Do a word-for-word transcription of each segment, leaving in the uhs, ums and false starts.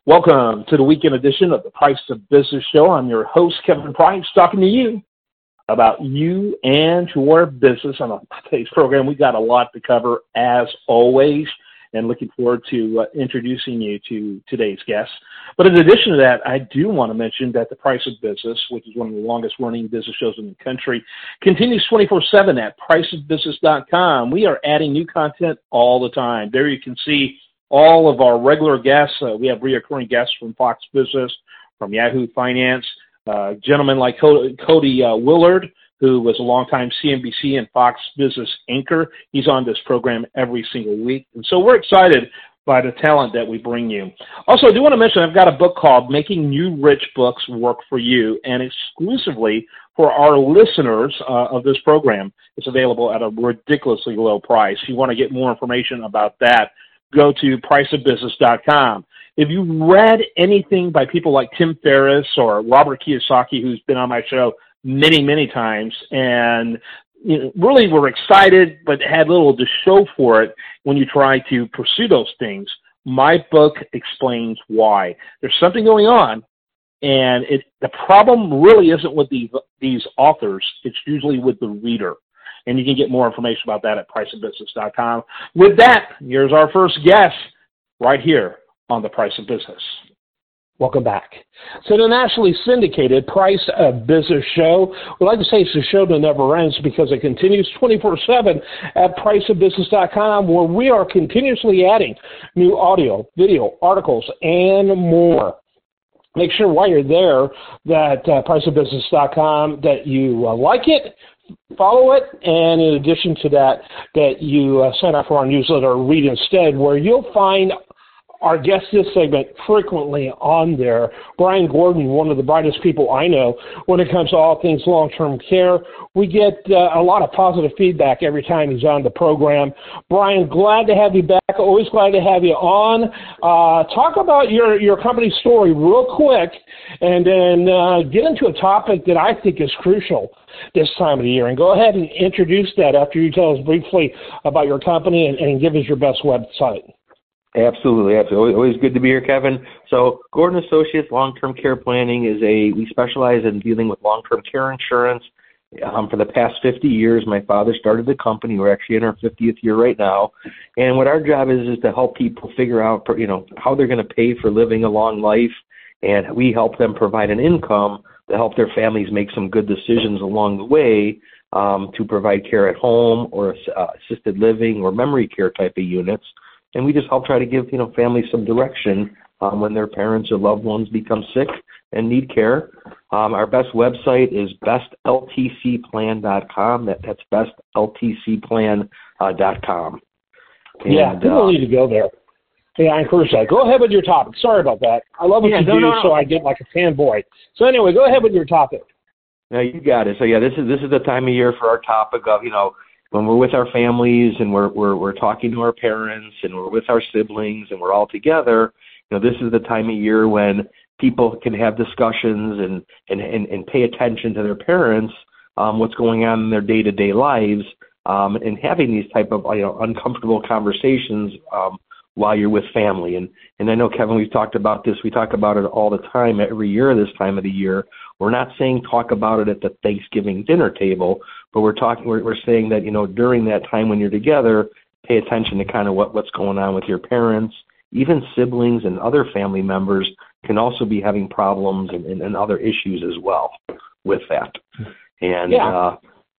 Welcome to the weekend edition of the Price of Business Show. I'm your host, Kevin Price, talking to you about you and your business. On today's program, we got a lot to cover, as always, and looking forward to uh, introducing you to today's guest. But in addition to that, I do want to mention that the Price of Business, which is one of the longest-running business shows in the country, continues twenty-four seven at price of business dot com. We are adding new content all the time. There you can see all of our regular guests. Uh, we have recurring guests from Fox Business, from Yahoo Finance, uh, gentlemen like Cody, Cody uh, Willard, who was a longtime C N B C and Fox Business anchor. He's on this program every single week. And so we're excited by the talent that we bring you. Also, I do want to mention I've got a book called Making New Rich Books Work for You, and exclusively for our listeners uh, of this program. It's available at a ridiculously low price. If you want to get more information about that, go to price of business dot com. If you've read anything by people like Tim Ferriss or Robert Kiyosaki, who's been on my show many, many times, and you know, really were excited but had little to show for it when you try to pursue those things, my book explains why. There's something going on, and it, the problem really isn't with the, these authors. It's usually with the reader. And you can get more information about that at price of business dot com. With that, here's our first guest right here on The Price of Business. Welcome back. So the nationally syndicated Price of Business Show, we like to say it's a show that never ends because it continues twenty-four seven at price of business dot com, where we are continuously adding new audio, video, articles, and more. Make sure while you're there that uh, price of business dot com that you uh, like it, follow it, and in addition to that, that you uh, sign up for our newsletter, Read Instead, where you'll find our guest this segment frequently on there. Brian Gordon, one of the brightest people I know when it comes to all things long-term care. We get uh, a lot of positive feedback every time he's on the program. Brian, glad to have you back. Always glad to have you on. Uh, talk about your, your company story real quick, and then uh, get into a topic that I think is crucial this time of the year. And go ahead and introduce that after you tell us briefly about your company and, and give us your best website. Absolutely, absolutely. Always good to be here, Kevin. So Gordon Associates Long-Term Care Planning is a, we specialize in dealing with long-term care insurance. Um, for the past fifty years, my father started the company. We're actually in our fiftieth year right now. And what our job is is to help people figure out, you know, how they're going to pay for living a long life. And we help them provide an income to help their families make some good decisions along the way um, to provide care at home or uh, assisted living or memory care type of units. And we just help try to give, you know, families some direction um, when their parents or loved ones become sick and need care. Um, our best website is best L T C plan dot com. That, that's best L T C plan dot com. And, yeah, people uh, need to go there. Yeah, I encourage that. Go ahead with your topic. Sorry about that. I love what yeah, you no, do, no, no. so I get like a fanboy. So anyway, go ahead with your topic. No, you got it. So yeah, this is this is the time of year for our topic of, you know, when we're with our families and we're, we're we're talking to our parents and we're with our siblings and we're all together, you know, this is the time of year when people can have discussions and, and, and, and pay attention to their parents, um, what's going on in their day-to-day lives, um, and having these type of, you know, uncomfortable conversations um, while you're with family. And, and I know, Kevin, we've talked about this. We talk about it all the time, every year this time of the year. We're not saying talk about it at the Thanksgiving dinner table, but we're talking. We're, we're saying that, you know, during that time when you're together, pay attention to kind of what, what's going on with your parents. Even siblings and other family members can also be having problems and, and, and other issues as well with that. And yeah, uh,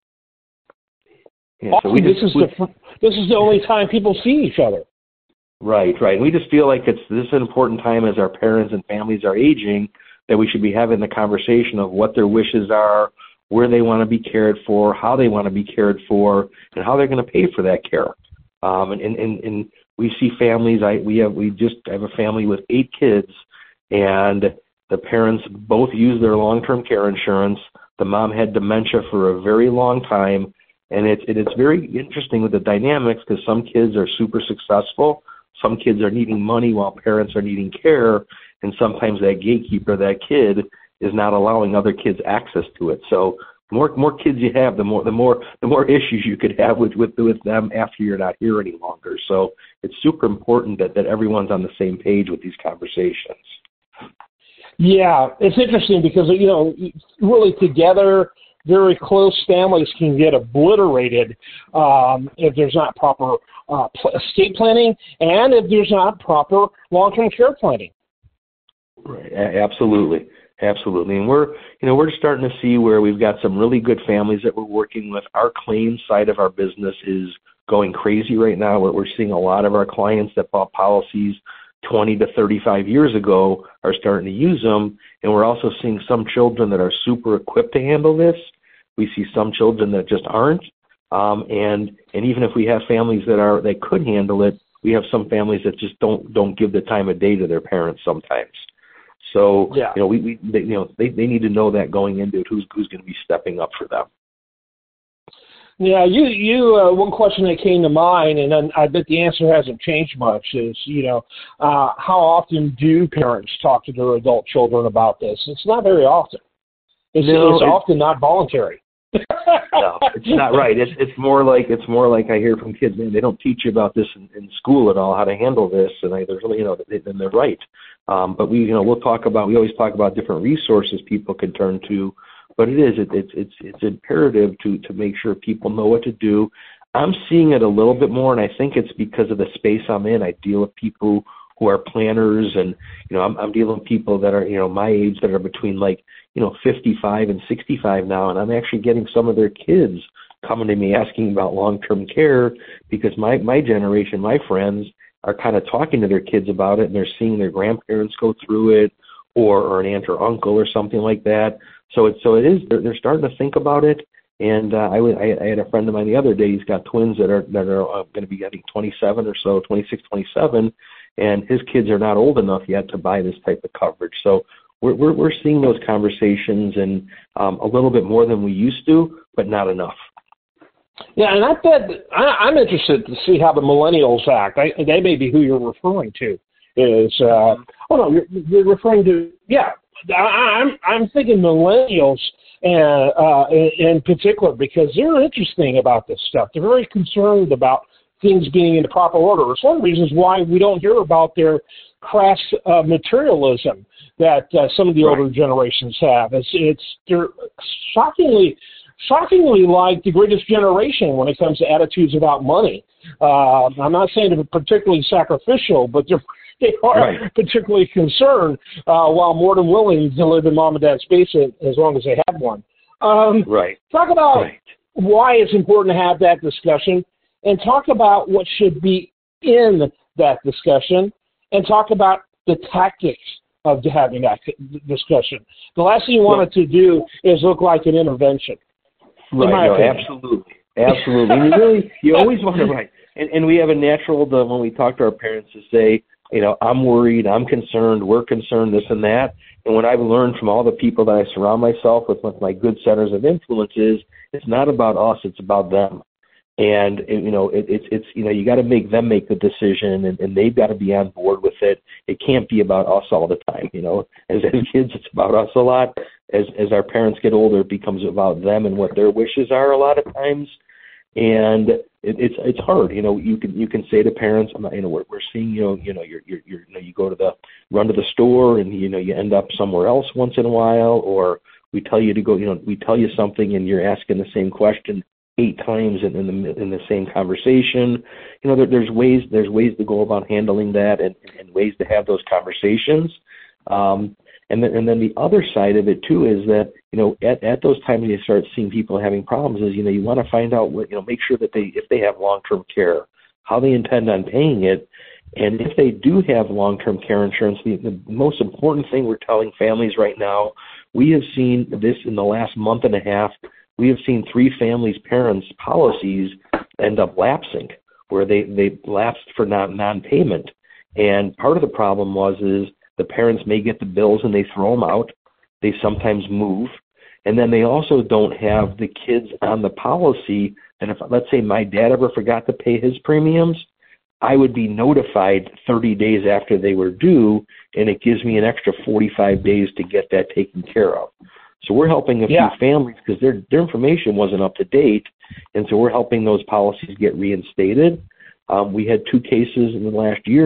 yeah so we just, this is we, the this is the only time people see each other. Right, right. We just feel like it's this is an important time as our parents and families are aging, that we should be having the conversation of what their wishes are, where they want to be cared for, how they want to be cared for, and how they're going to pay for that care. Um, and, and, and we see families. I we have we just have a family with eight kids, and the parents both use their long-term care insurance. The mom had dementia for a very long time, and it's it, it's very interesting with the dynamics because some kids are super successful. Some kids are needing money while parents are needing care, and sometimes that gatekeeper, that kid, is not allowing other kids access to it. So the more more kids you have, the more the more the more issues you could have with with, with them after you're not here any longer. So it's super important that, that everyone's on the same page with these conversations. Yeah, it's interesting because, you know, really together, very close families can get obliterated um, if there's not proper uh, estate planning and if there's not proper long-term care planning. Right, a- absolutely. Absolutely. And we're, you know, we're starting to see where we've got some really good families that we're working with. Our claims side of our business is going crazy right now. We're, we're seeing a lot of our clients that bought policies twenty to thirty-five years ago are starting to use them. And we're also seeing some children that are super equipped to handle this. We see some children that just aren't. Um, and, and even if we have families that are, that could handle it, we have some families that just don't, don't give the time of day to their parents sometimes. So, yeah. you know, we, we they, you know, they, they need to know that going into it, who's, who's going to be stepping up for them. Yeah, you, you, uh, one question that came to mind, and then I bet the answer hasn't changed much, is, you know, uh, how often do parents talk to their adult children about this? It's not very often. It's, no, it's, it's often not voluntary. No, it's not right. It's it's more like it's more like I hear from kids, man, they don't teach you about this in, in school at all, how to handle this, and I, there's really, you know, and they're right. Um, but we, you know, we'll talk about. We always talk about different resources people can turn to, but it is it, it's it's it's imperative to to make sure people know what to do. I'm seeing it a little bit more, and I think it's because of the space I'm in. I deal with people who are planners, and you know, I'm, I'm dealing with people that are, you know, my age that are between like, you know, fifty-five and sixty-five now, and I'm actually getting some of their kids coming to me asking about long-term care because my, my generation, my friends, are kind of talking to their kids about it, and they're seeing their grandparents go through it, or, or an aunt or uncle or something like that. So it so it is they're, they're starting to think about it. And uh, I, I, I had a friend of mine the other day. He's got twins that are that are uh, going to be, I think, twenty-seven or so, twenty-six, twenty-seven, and his kids are not old enough yet to buy this type of coverage. So we're we're, we're seeing those conversations, and um, a little bit more than we used to, but not enough. Yeah, and I bet I, I'm interested to see how the millennials act. I, they may be who you're referring to. Is uh, oh no, you're, you're referring to yeah. I, I'm I'm thinking millennials. And, uh, in, in particular, because they're interesting about this stuff. They're very concerned about things being in the proper order. It's one of the reasons why we don't hear about their crass uh, materialism that uh, some of the right. older generations have. It's, it's they're shockingly, shockingly like the greatest generation when it comes to attitudes about money. Uh, I'm not saying they're particularly sacrificial, but they're They are right. particularly concerned, uh, while more than willing to live in mom and dad's basement as long as they have one. Um, right. Talk about right. why it's important to have that discussion, and talk about what should be in that discussion, and talk about the tactics of having that discussion. The last thing you want well, it to do is look like an intervention. Right. No, absolutely. Absolutely. And you really, you always want to, right. And, and we have a natural, the, when we talk to our parents, to say, you know, I'm worried, I'm concerned, we're concerned, this and that. And what I've learned from all the people that I surround myself with, with my good centers of influence, is it's not about us, it's about them. And, it, you know, it, it's, it's, you know, you got to make them make the decision, and, and they've got to be on board with it. It can't be about us all the time. You know, as, as kids, it's about us a lot. As, as our parents get older, it becomes about them and what their wishes are a lot of times. And it, it's it's hard, you know. You can you can say to parents, I'm not, you know, we're, we're seeing, you know, you know, you're you're, you're you know, you go to the run to the store, and you know, you end up somewhere else once in a while, or we tell you to go, you know, we tell you something, and you're asking the same question eight times in, in the in the same conversation. You know, there, there's ways there's ways to go about handling that, and, and ways to have those conversations. Um, And then, and then the other side of it too is that, you know, at, at those times when you start seeing people having problems, is, you know, you want to find out what, you know, make sure that they, if they have long-term care, how they intend on paying it. And if they do have long-term care insurance, the, the most important thing we're telling families right now, we have seen this in the last month and a half, we have seen three families' parents' policies end up lapsing, where they, they lapsed for non, non-payment. And part of the problem was, is the parents may get the bills and they throw them out. They sometimes move. And then they also don't have the kids on the policy. And if, let's say my dad ever forgot to pay his premiums, I would be notified thirty days after they were due, and it gives me an extra forty-five days to get that taken care of. So we're helping a yeah. few families because their, their information wasn't up to date, and so we're helping those policies get reinstated. Um, we had two cases in the last year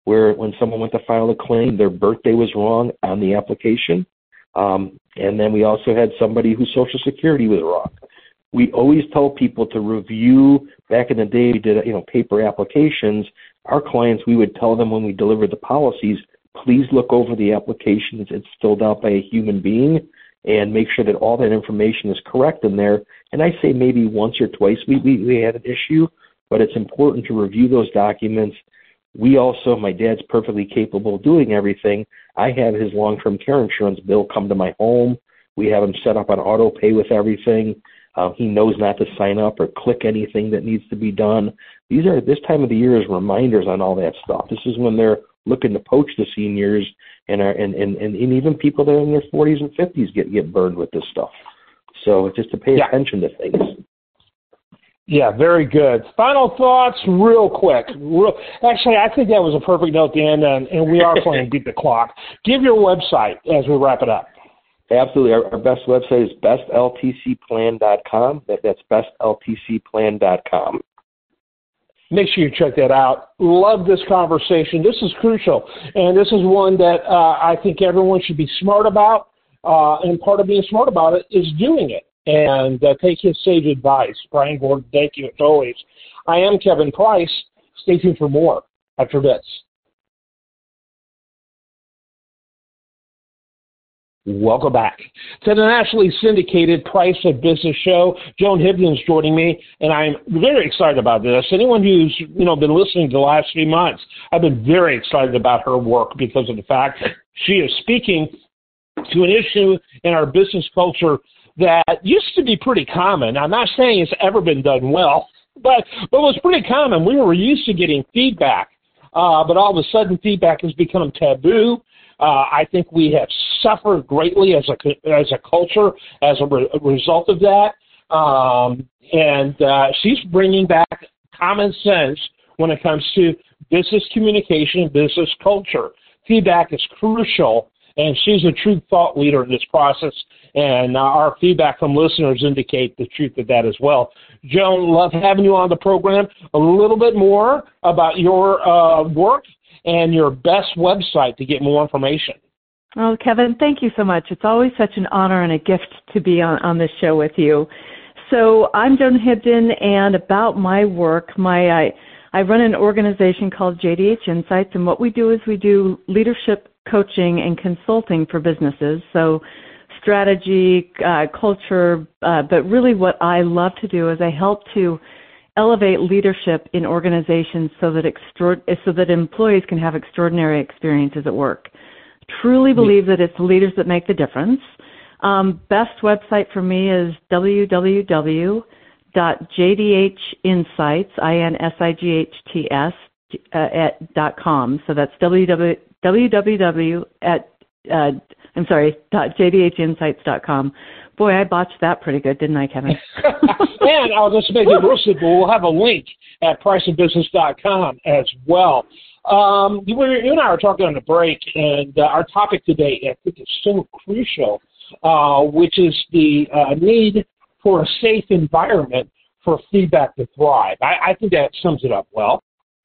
where when someone went to file a claim, their birthday was wrong on the application. Um, and then we also had somebody whose Social Security was wrong. We always tell people to review. Back in the day, we did, you know, paper applications. Our clients, we would tell them when we delivered the policies, please look over the application. It's filled out by a human being, and make sure that all that information is correct in there. And I say maybe once or twice we, we, we had an issue, but it's important to review those documents. We also, my dad's perfectly capable of doing everything. I have his long-term care insurance bill come to my home. We have him set up on auto pay with everything. Uh, he knows not to sign up or click anything that needs to be done. These are, this time of the year is reminders on all that stuff. This is when they're looking to poach the seniors, and, are, and, and, and even people that are in their forties and fifties get, get burned with this stuff. So it's just to pay yeah. attention to things. Yeah, very good. Final thoughts, real quick. Real, actually, I think that was a perfect note to end on, and we are playing Beat the Clock. Give your website as we wrap it up. Absolutely. Our, our best website is best L T C plan dot com. That, that's best L T C plan dot com. Make sure you check that out. Love this conversation. This is crucial, and this is one that uh, I think everyone should be smart about, uh, and part of being smart about it is doing it. And uh, take his sage advice. Brian Gordon, thank you as always. I am Kevin Price. Stay tuned for more after this. Welcome back to the nationally syndicated Price of Business show. Joan Hibden's joining me, and I'm very excited about this. Anyone who's you know been listening to the last few months, I've been very excited about her work because of the fact that she is speaking to an issue in our business culture that used to be pretty common. I'm not saying it's ever been done well, but but it was pretty common. We were used to getting feedback, uh, but all of a sudden feedback has become taboo. Uh, I think we have suffered greatly as a as a culture as a, re- a result of that. Um, and uh, she's bringing back common sense when it comes to business communication and business culture. Feedback is crucial, and she's a true thought leader in this process. And uh, our feedback from listeners indicate the truth of that as well. Joan, love having you on the program. A little bit more about your uh, work and your best website to get more information. Oh, Kevin, thank you so much. It's always such an honor and a gift to be on, on this show with you. So I'm Joan Hibden, and about my work, my I, I run an organization called J D H Insights, and what we do is we do leadership coaching and consulting for businesses. So strategy, uh, culture, uh, but really what I love to do is I help to elevate leadership in organizations so that extra- so that employees can have extraordinary experiences at work. Truly believe that it's the leaders that make the difference. Um, best website for me is w w w dot j d h insights, I N S I G H T S, uh, at dot com. So that's www at uh, I'm sorry, j d h insights dot com. Boy, I botched that pretty good, didn't I, Kevin? And I'll just make it real simple. We'll have a link at price of business dot com as well. Um, you and I were talking on the break, and uh, our topic today, I think, is so crucial, uh, which is the uh, need for a safe environment for feedback to thrive. I, I think that sums it up well.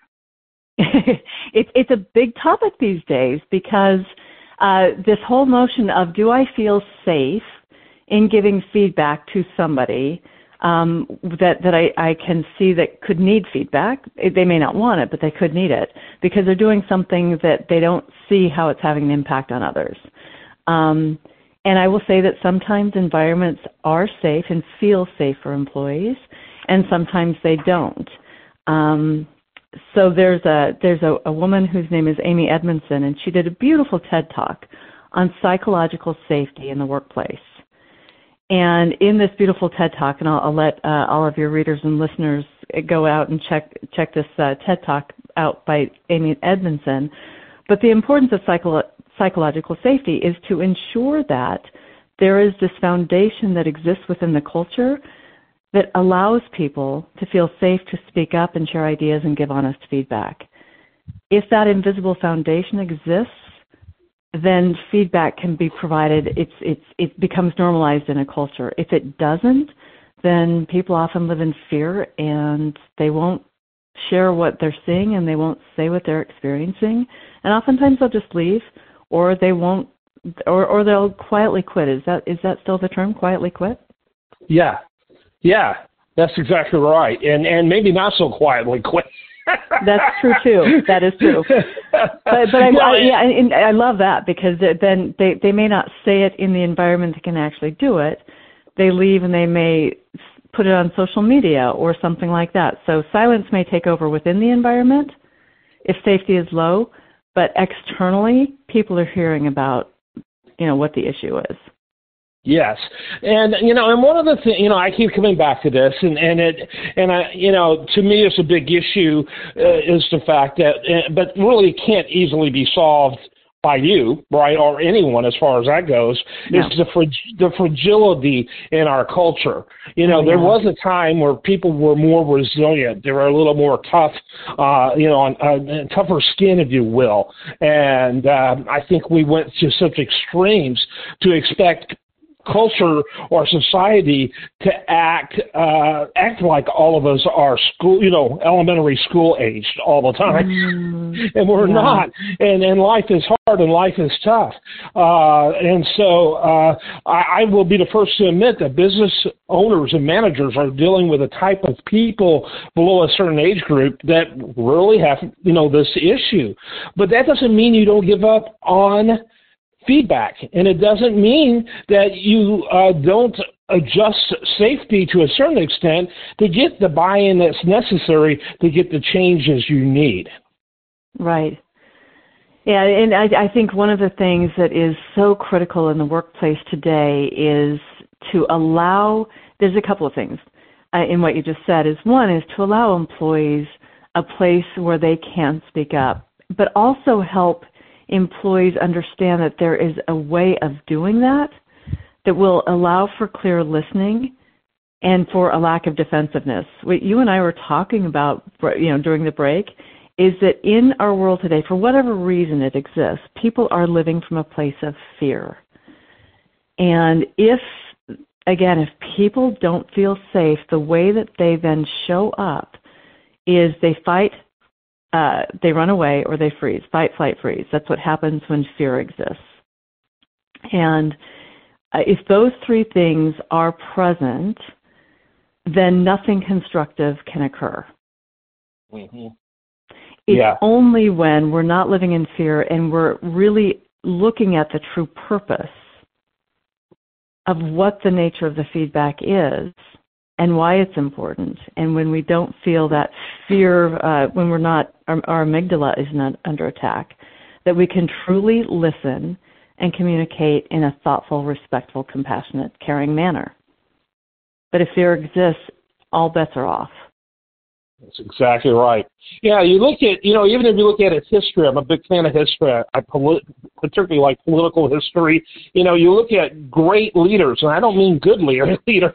it, it's a big topic these days because uh, this whole notion of do I feel safe in giving feedback to somebody um, that, that I, I can see that could need feedback. They may not want it, but they could need it because they're doing something that they don't see how it's having an impact on others. Um, and I will say that sometimes environments are safe and feel safe for employees, and sometimes they don't. Um, so there's a there's a, a woman whose name is Amy Edmondson, and she did a beautiful TED Talk on psychological safety in the workplace. And in this beautiful TED Talk, and I'll, I'll let uh, all of your readers and listeners go out and check check this uh, TED Talk out by Amy Edmondson, but the importance of psycho- psychological safety is to ensure that there is this foundation that exists within the culture that allows people to feel safe to speak up and share ideas and give honest feedback. If that invisible foundation exists, then feedback can be provided. It's it's it becomes normalized in a culture. If it doesn't, then people often live in fear and they won't share what they're seeing and they won't say what they're experiencing. And oftentimes they'll just leave, or they won't, or, or they'll quietly quit. Is that is that still the term, quietly quit? Yeah, yeah, that's exactly right. And and maybe not so quietly quit. That's true too. That is true. But but I, I yeah, and I love that, because then they they may not say it in the environment that can actually do it. They leave and they may put it on social media or something like that. So silence may take over within the environment if safety is low, but externally, people are hearing about, you know, what the issue is. Yes, and you know, and one of the things, you know, I keep coming back to this, and and it, and I, you know, to me, it's a big issue, uh, is the fact that, uh, but really, it can't easily be solved by you, right, or anyone as far as that goes, no. is the frag- the fragility in our culture. You know, oh, yeah. There was a time where people were more resilient. They were a little more tough, uh, you know, on, uh, tougher skin, if you will. And um, I think we went to such extremes to expect culture or society to act uh, act like all of us are school, you know, elementary school aged all the time, mm, and we're yeah. not. And and life is hard and life is tough. Uh, and so uh, I, I will be the first to admit that business owners and managers are dealing with a type of people below a certain age group that really have, you know, this issue. But that doesn't mean you don't give up on feedback, and it doesn't mean that you uh, don't adjust safety to a certain extent to get the buy-in that's necessary to get the changes you need. Right. Yeah, and I, I think one of the things that is so critical in the workplace today is to allow, there's a couple of things uh, in what you just said. Is one is to allow employees a place where they can speak up, but also help employees understand that there is a way of doing that that will allow for clear listening and for a lack of defensiveness. What you and I were talking about, you know, during the break, is that in our world today, for whatever reason it exists, people are living from a place of fear. And if, again, if people don't feel safe, the way that they then show up is they fight, Uh, they run away, or they freeze. Fight, flight, freeze. That's what happens when fear exists. And uh, if those three things are present, then nothing constructive can occur. Mm-hmm. It's yeah. only when we're not living in fear and we're really looking at the true purpose of what the nature of the feedback is and why it's important. And when we don't feel that fear, uh, when we're not, our, our amygdala is not under attack, that we can truly listen and communicate in a thoughtful, respectful, compassionate, caring manner. But if fear exists, all bets are off. That's exactly right. Yeah, you look at, you know, even if you look at its history, I'm a big fan of history. I polit- particularly like political history. You know, you look at great leaders, and I don't mean good leaders,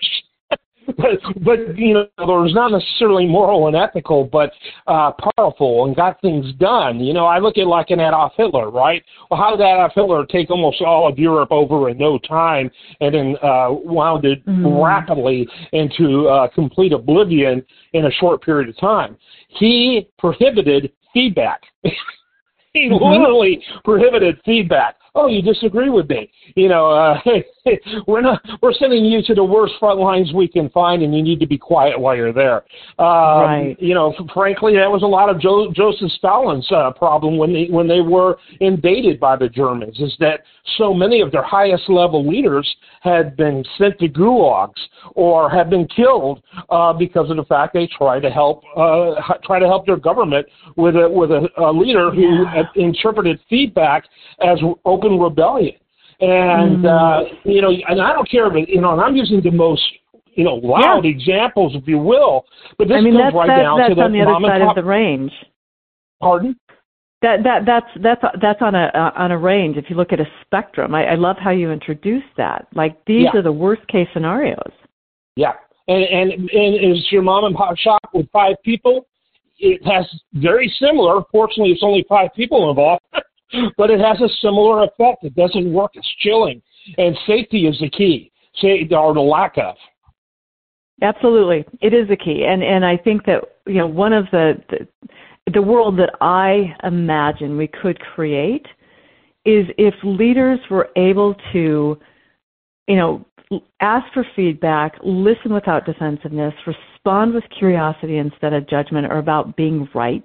But, but, you know, there was not necessarily moral and ethical, but uh, powerful and got things done. You know, I look at like an Adolf Hitler, right? Well, how did Adolf Hitler take almost all of Europe over in no time and then uh, wound it mm. rapidly into uh, complete oblivion in a short period of time? He prohibited feedback. He mm-hmm. literally prohibited feedback. Oh, you disagree with me? You know, uh, we're not. We're sending you to the worst front lines we can find, and you need to be quiet while you're there. Um, right. You know, frankly, that was a lot of jo- Joseph Stalin's uh, problem when they when they were invaded by the Germans. Is that so many of their highest level leaders had been sent to gulags or had been killed uh, because of the fact they tried to help uh, try to help their government with a with a, a leader who yeah. interpreted feedback as open rebellion. And, mm. uh, you know, and I don't care, but, you know, and I'm using the most, you know, loud yeah. examples, if you will, but this I mean, comes that's, right that's, down that's to the on the other side top. of the range. Pardon? That that that's that's that's on a uh, on a range. If you look at a spectrum, I, I love how you introduced that. Like these yeah. are the worst case scenarios. Yeah, and and and is your mom and pop shop with five people? It has very similar. Fortunately, it's only five people involved. But it has a similar effect. It doesn't work. It's chilling. And safety is the key, say, or the lack of. Absolutely. It is a key. And and I think that, you know, one of the, the the world that I imagine we could create is if leaders were able to, you know, ask for feedback, listen without defensiveness, respond with curiosity instead of judgment or about being right.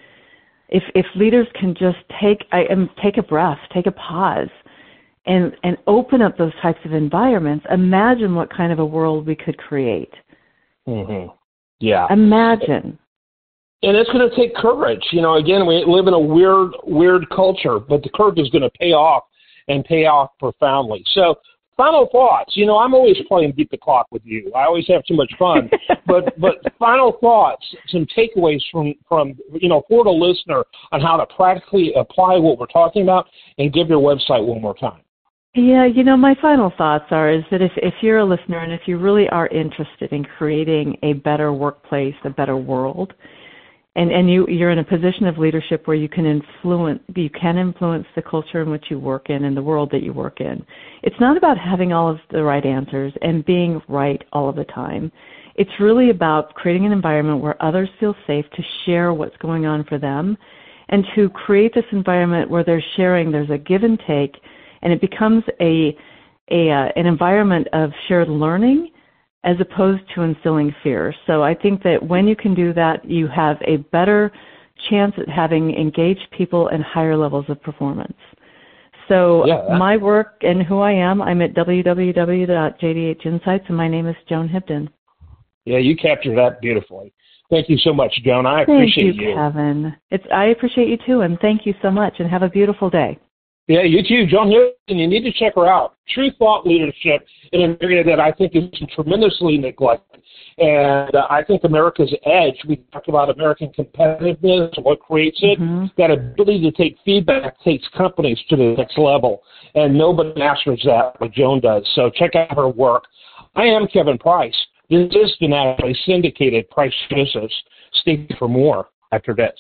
If if leaders can just take I, um, take a breath, take a pause, and and open up those types of environments, imagine what kind of a world we could create. Mm-hmm. Yeah. Imagine. And it's going to take courage. You know, again, we live in a weird, weird culture, but the courage is going to pay off and pay off profoundly. So, final thoughts. You know, I'm always playing beat the clock with you. I always have too much fun. but but final thoughts, some takeaways from, from, you know, for the listener on how to practically apply what we're talking about, and give your website one more time. Yeah, you know, my final thoughts are is that if, if you're a listener and if you really are interested in creating a better workplace, a better world, and, and you, you're in a position of leadership where you can influence you can influence the culture in which you work in and the world that you work in. It's not about having all of the right answers and being right all of the time. It's really about creating an environment where others feel safe to share what's going on for them and to create this environment where they're sharing, there's a give and take, and it becomes a, a uh, an environment of shared learning as opposed to instilling fear. So I think that when you can do that, you have a better chance at having engaged people in higher levels of performance. So yeah, my work and who I am, I'm at w w w dot j d h insights, and my name is Joan Hibden. Yeah, you captured that beautifully. Thank you so much, Joan. I appreciate you. Thank you, you. Kevin. It's, I appreciate you, too, and thank you so much, and have a beautiful day. Yeah, you too, Joan Hibden. You need to check her out. True thought leadership in an area that I think is tremendously neglected. And uh, I think America's edge, we talked about American competitiveness, what creates it, mm-hmm. that ability to take feedback takes companies to the next level. And nobody masters that like Joan does. So check out her work. I am Kevin Price. This is the nationally syndicated Price Business. Stay tuned for more after this.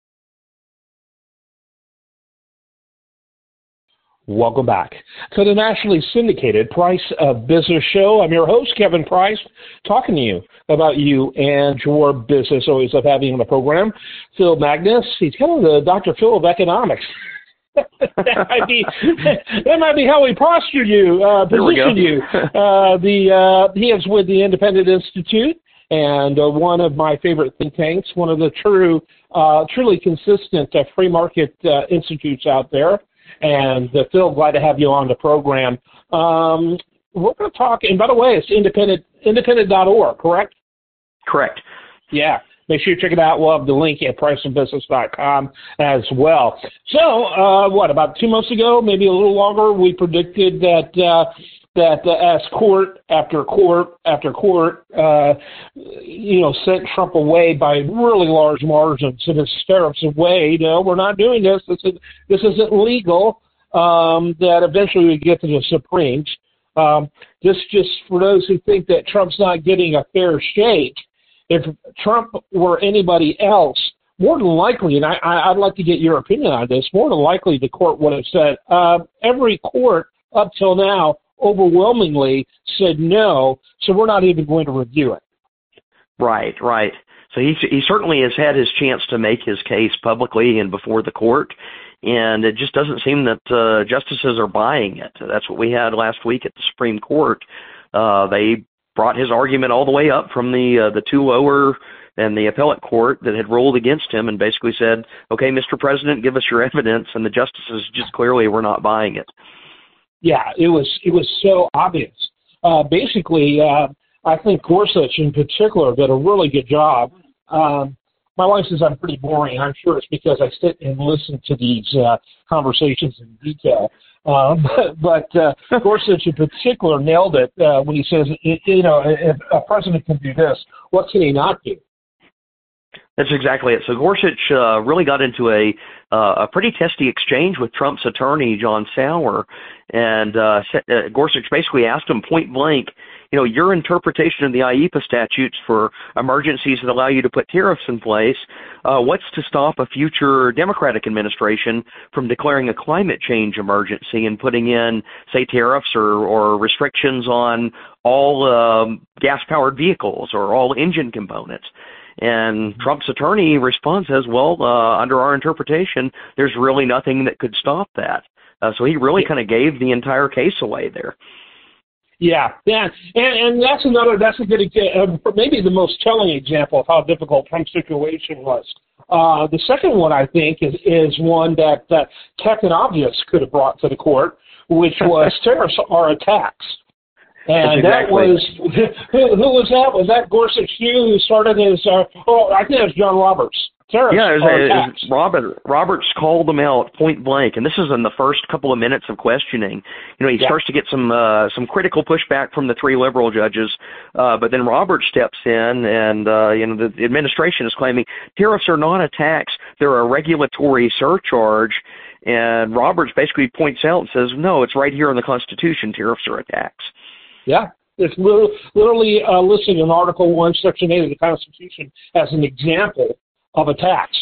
Welcome back to the nationally syndicated Price of Business show. I'm your host, Kevin Price, talking to you about you and your business. Always love having you on the program. Phil Magnus, he's kind of the Doctor Phil of economics. that might be that might be how we posture you, uh, position you. Uh, the uh, he is with the Independent Institute and uh, one of my favorite think tanks, one of the true, uh, truly consistent uh, free market uh, institutes out there. And uh, Phil, glad to have you on the program. Um, we're going to talk, and by the way, it's independent independent dot org, correct? Correct. Yeah. Make sure you check it out. We'll have the link at price of business dot com as well. So, uh, what, about two months ago, maybe a little longer, we predicted that uh, that uh, as court after court after court, uh, you know, sent Trump away by really large margins in a hysterical way. No, we're not doing this. This, is, this isn't legal. Um, that eventually we get to the Supremes. Um, this just for those who think that Trump's not getting a fair shake. If Trump were anybody else, more than likely, and I, I'd like to get your opinion on this, more than likely the court would have said, uh, every court up till now overwhelmingly said no, so we're not even going to review it. Right, right. So he, he certainly has had his chance to make his case publicly and before the court, and it just doesn't seem that uh, justices are buying it. That's what we had last week at the Supreme Court. Uh, they brought his argument all the way up from the uh, the two lower and the appellate court that had ruled against him and basically said, okay, Mister President, give us your evidence, and the justices just clearly were not buying it. Yeah, it was it was so obvious. Uh, basically, uh, I think Gorsuch in particular did a really good job. Um, my wife says I'm pretty boring. I'm sure it's because I sit and listen to these uh, conversations in detail. Um, but but uh, Gorsuch in particular nailed it uh, when he says, you know, if a president can do this, what can he not do? That's exactly it. So Gorsuch uh, really got into a uh, a pretty testy exchange with Trump's attorney, John Sauer, and uh, uh, Gorsuch basically asked him point blank, you know, your interpretation of the I E P A statutes for emergencies that allow you to put tariffs in place, uh, what's to stop a future Democratic administration from declaring a climate change emergency and putting in, say, tariffs or, or restrictions on all um, gas-powered vehicles or all engine components? And Trump's attorney responds as, well, uh, under our interpretation, there's really nothing that could stop that. Uh, so he really kind of gave the entire case away there. Yeah, yeah, and, and that's another, that's a good example, uh, maybe the most telling example of how difficult Trump's situation was. Uh, the second one, I think, is, is one that uh, Captain Obvious could have brought to the court, which was tariffs are a tax. And exactly. that was, who, who was that? Was that Gorsuch Hugh who started his, uh, oh, I think it was John Roberts. Tariffs yeah, it was, are it a was Robert, Roberts called them out point blank, and this is in the first couple of minutes of questioning. You know, he yeah. starts to get some uh, some critical pushback from the three liberal judges, uh, but then Roberts steps in, and uh, you know, the, the administration is claiming tariffs are not a tax; they're a regulatory surcharge. And Roberts basically points out and says, no, it's right here in the Constitution. Tariffs are a tax. Yeah, it's literally, literally uh, listed in Article one, Section eight of the Constitution as an example of a tax.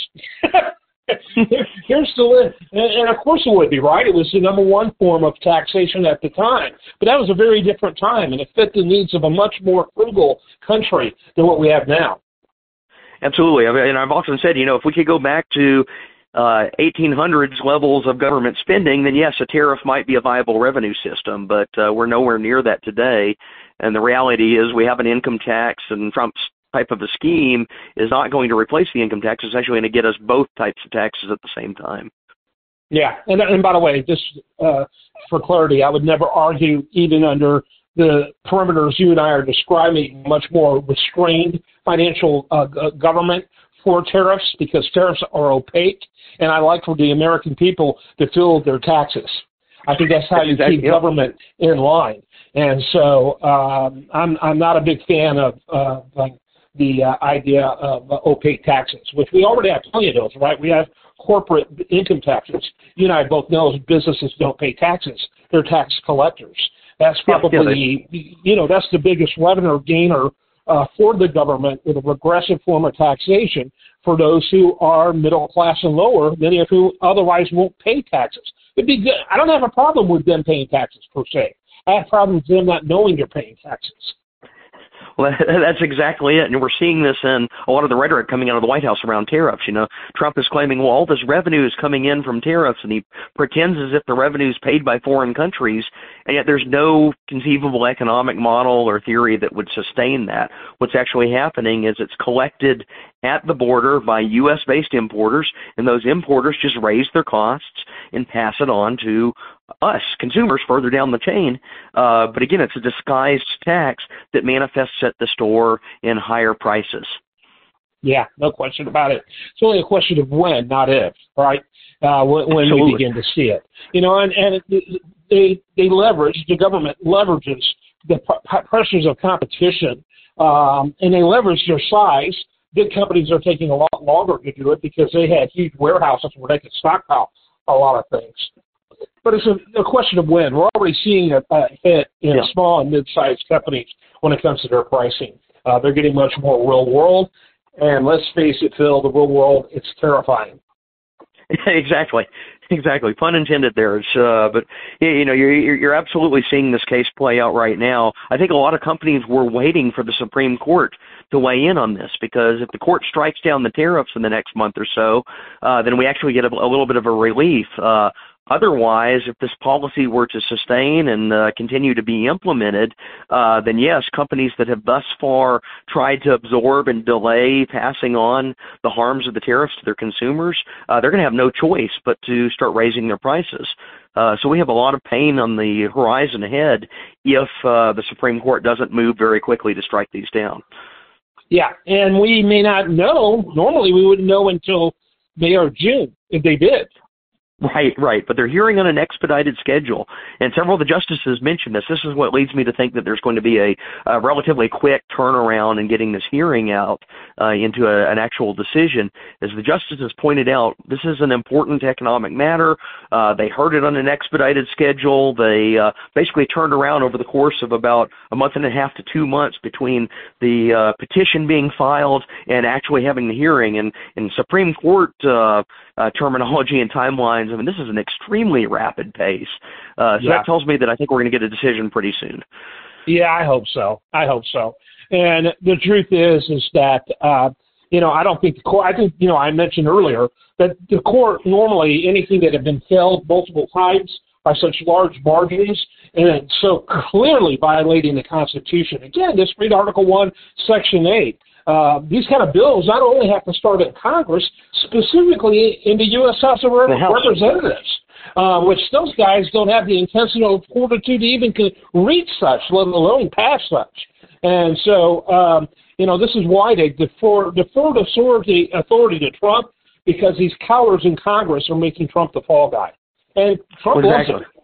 Here's the and, and of course it would be, right? It was the number one form of taxation at the time. But that was a very different time, and it fit the needs of a much more frugal country than what we have now. Absolutely. I mean, and I've often said, you know, if we could go back to Uh, eighteen hundreds levels of government spending, then yes, a tariff might be a viable revenue system, but uh, we're nowhere near that today. And the reality is we have an income tax, and Trump's type of a scheme is not going to replace the income tax. It's actually going to get us both types of taxes at the same time. Yeah, and, and by the way, just uh, for clarity, I would never argue even under the perimeters you and I are describing, much more restrained financial uh, government for tariffs, because tariffs are opaque, and I like for the American people to feel their taxes. I think that's how you exactly, keep yep. government in line. And so um, I'm I'm not a big fan of uh, like the uh, idea of uh, opaque taxes, which we already have plenty of those, right? We have corporate income taxes. You and I both know businesses don't pay taxes; they're tax collectors. That's probably yeah, yeah, you know that's the biggest revenue gainer Uh, for the government, with a regressive form of taxation for those who are middle class and lower, many of who otherwise won't pay taxes. It'd be good. I don't have a problem with them paying taxes per se. I have a problem with them not knowing they're paying taxes. Well, that's exactly it, and we're seeing this in a lot of the rhetoric coming out of the White House around tariffs. You know, Trump is claiming, well, all this revenue is coming in from tariffs, and he pretends as if the revenue is paid by foreign countries, and yet there's no conceivable economic model or theory that would sustain that. What's actually happening is it's collected at the border by U S-based importers, and those importers just raise their costs and pass it on to us, consumers, further down the chain. Uh, but again, it's a disguised tax that manifests at the store in higher prices. Yeah, no question about it. It's only a question of when, not if, right? Uh, when, when we begin to see it. You know, and, and it, they they leverage, the government leverages the p- pressures of competition, um, and they leverage their size. Big companies are taking a lot longer to do it because they had huge warehouses where they could stockpile a lot of things. But it's a, a question of when. We're already seeing a, a hit in yeah. small and mid-sized companies when it comes to their pricing. Uh, they're getting much more real world. And let's face it, Phil, the real world, it's terrifying. Exactly. Exactly. Pun intended there. It's, uh, but, you know, you're, you're absolutely seeing this case play out right now. I think a lot of companies were waiting for the Supreme Court to weigh in on this, because if the court strikes down the tariffs in the next month or so, uh, then we actually get a, a little bit of a relief. Uh, Otherwise, if this policy were to sustain and uh, continue to be implemented, uh, then yes, companies that have thus far tried to absorb and delay passing on the harms of the tariffs to their consumers, uh, they're going to have no choice but to start raising their prices. Uh, so we have a lot of pain on the horizon ahead if uh, the Supreme Court doesn't move very quickly to strike these down. Yeah, and we may not know. Normally we wouldn't know until May or June if they did. Right, right. But they're hearing on an expedited schedule. And several of the justices mentioned this. This is what leads me to think that there's going to be a, a relatively quick turnaround in getting this hearing out uh, into a, an actual decision. As the justices pointed out, this is an important economic matter. Uh, they heard it on an expedited schedule. They uh, basically turned around over the course of about a month and a half to two months between the uh, petition being filed and actually having the hearing. And in Supreme Court uh, uh, terminology and timelines, I mean, this is an extremely rapid pace. Uh, so yeah. that tells me that I think we're going to get a decision pretty soon. Yeah, I hope so. I hope so. And the truth is, is that, uh, you know, I don't think the court, I think, you know, I mentioned earlier that the court normally, anything that had been held multiple times by such large margins and so clearly violating the Constitution. Again, just read Article one, Section eight. Uh, these kind of bills not only have to start in Congress, specifically in the U S House of Representatives, uh, which those guys don't have the intentional fortitude to even reach such, let alone pass such. And so, um, you know, this is why they defer, deferred authority, authority to Trump, because these cowards in Congress are making Trump the fall guy. And Trump well, exactly. loves it.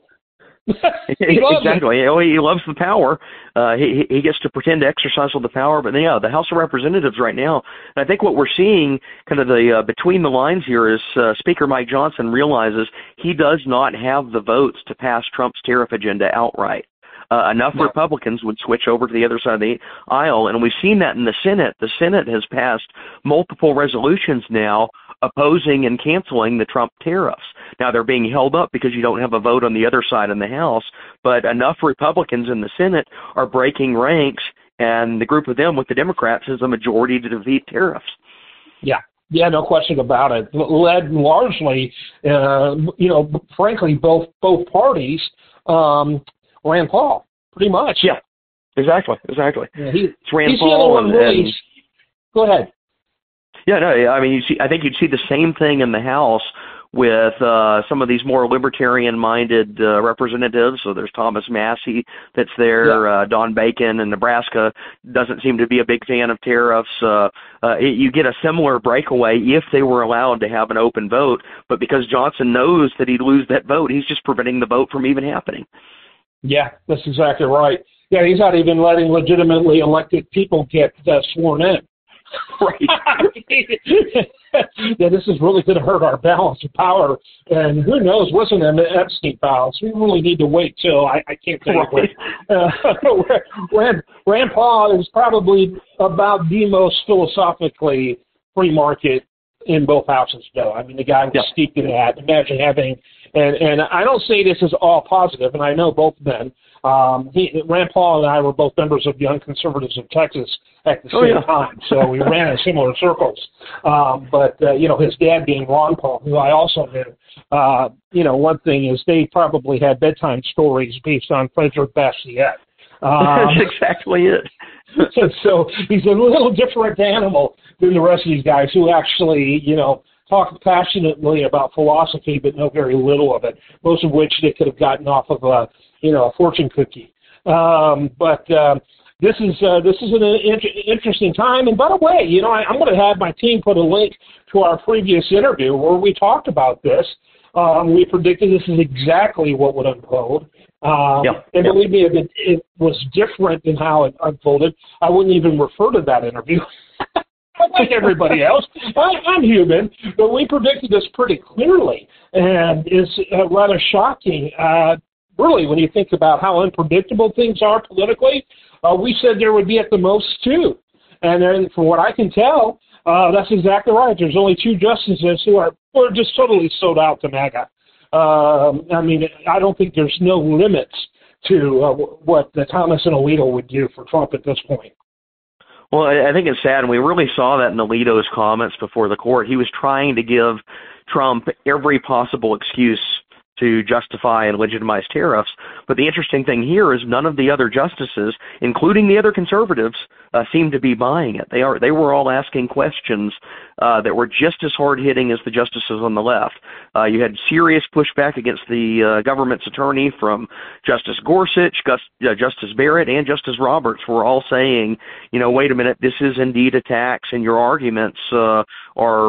he exactly. It. He loves the power. Uh, he he gets to pretend to exercise all the power. But yeah, the House of Representatives right now, and I think what we're seeing, kind of the uh, between the lines here, is uh, Speaker Mike Johnson realizes he does not have the votes to pass Trump's tariff agenda outright. Uh, enough no. Republicans would switch over to the other side of the aisle, and we've seen that in the Senate. The Senate has passed multiple resolutions now opposing and canceling the Trump tariffs. Now, they're being held up because you don't have a vote on the other side in the House, but enough Republicans in the Senate are breaking ranks, and the group of them with the Democrats is a majority to defeat tariffs. Yeah. Yeah, no question about it. Led largely, uh, you know, frankly, both both parties, um, Rand Paul, pretty much. Yeah, exactly, exactly. Yeah, he, it's Rand he's Paul the other one and, really. and Go ahead. Yeah, no, I mean, you see, I think you'd see the same thing in the House with uh, some of these more libertarian-minded uh, representatives. So there's Thomas Massey that's there. Yeah. Uh, Don Bacon in Nebraska doesn't seem to be a big fan of tariffs. Uh, uh, you get a similar breakaway if they were allowed to have an open vote. But because Johnson knows that he'd lose that vote, he's just preventing the vote from even happening. Yeah, that's exactly right. Yeah, he's not even letting legitimately elected people get uh, sworn in. Right. Yeah, this is really going to hurt our balance of power. And who knows, what's an Epstein files? We really need to wait till, I, I can't tell you. Uh, Rand, Rand Paul is probably about the most philosophically free market in both houses, Joe. I mean, the guy was yeah. steeped in that. Imagine having, and, and I don't say this is all positive, and I know both men. Um, he, Rand Paul and I were both members of Young Conservatives of Texas at the oh, same yeah. time, so we ran in similar circles. Um, but, uh, you know, his dad being Ron Paul, who I also knew, uh, you know, one thing is they probably had bedtime stories based on Frederick Bastiat. Um, That's exactly it. So he's a little different animal than the rest of these guys who actually, you know, talk passionately about philosophy but know very little of it, most of which they could have gotten off of a, you know, a fortune cookie. Um, but um, this is uh, this is an in- interesting time. And by the way, you know, I, I'm going to have my team put a link to our previous interview where we talked about this. Um, we predicted this is exactly what would unfold. Um, yeah, and yeah. believe me, if it, it was different in how it unfolded, I wouldn't even refer to that interview. Like everybody else, I, I'm human, but we predicted this pretty clearly, and it's uh, rather shocking, uh, really, when you think about how unpredictable things are politically. Uh, we said there would be at the most two, and then from what I can tell, uh, that's exactly right. There's only two justices who are, who are just totally sold out to MAGA. Um, I mean, I don't think there's no limits to uh, what the Thomas and Alito would do for Trump at this point. Well, I think it's sad, and we really saw that in Alito's comments before the court. He was trying to give Trump every possible excuse to justify and legitimize tariffs. But the interesting thing here is none of the other justices, including the other conservatives, uh, seem to be buying it. They are they were all asking questions uh, that were just as hard-hitting as the justices on the left. Uh, you had serious pushback against the uh, government's attorney from Justice Gorsuch, Gus, uh, Justice Barrett, and Justice Roberts were all saying, you know, wait a minute, this is indeed a tax, and your arguments uh, are